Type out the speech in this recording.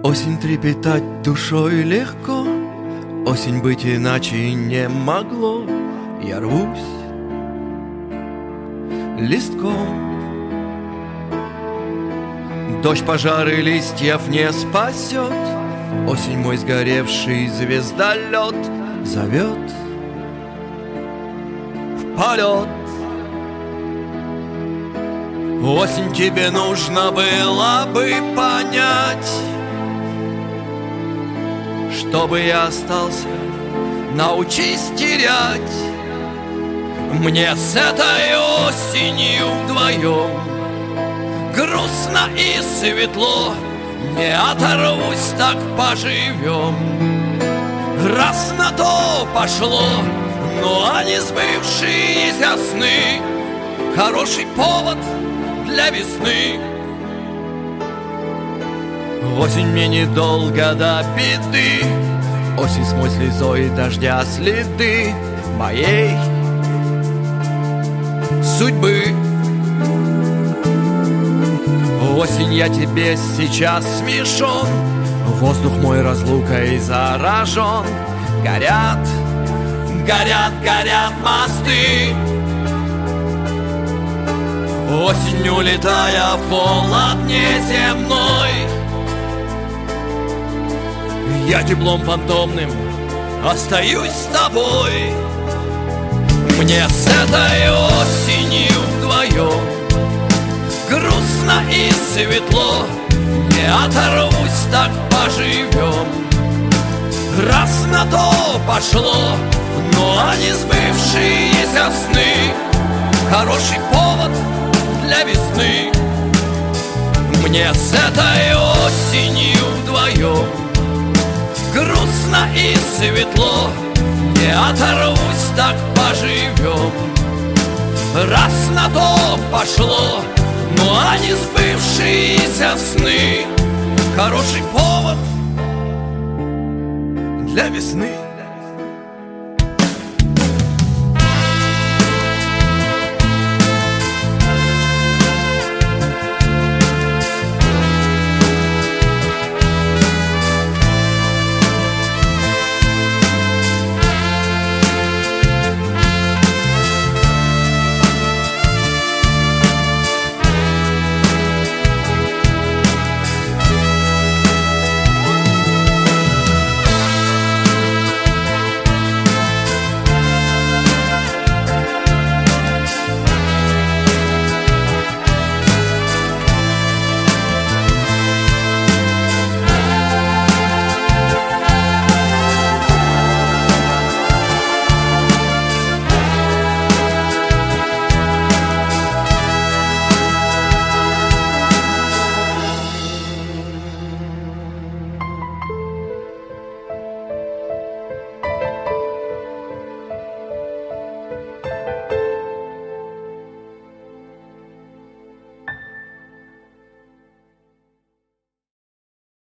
Осень трепетать душой легко, осень быть иначе не могло. Я рвусь листком. Дождь, пожары, листьев не спасет. Осень мой сгоревший звездолет зовет в полет. Осень, тебе нужно было бы понять, чтобы я остался, научись терять. Мне с этой осенью вдвоем грустно и светло, не оторвусь, так поживем. Раз на то пошло, ну а не сбывшиеся сны хороший повод для весны. Осень мне недолго до беды, осень смой слезой дождя следы моей судьбы. Осень, я тебе сейчас смешон, воздух мой разлукой заражен. Горят, горят, горят мосты. Осень, улетая в холод неземной, я теплом фантомным остаюсь с тобой. Мне с этой осенью вдвоем грустно и светло, не оторвусь, так поживем. Раз на то пошло, ну а не сбывшиеся сны хороший повод для весны. Мне с этой осенью вдвоем грустно и светло, не оторвусь, так поживем. Раз на то пошло, ну а не сбывшиеся сны хороший повод для весны.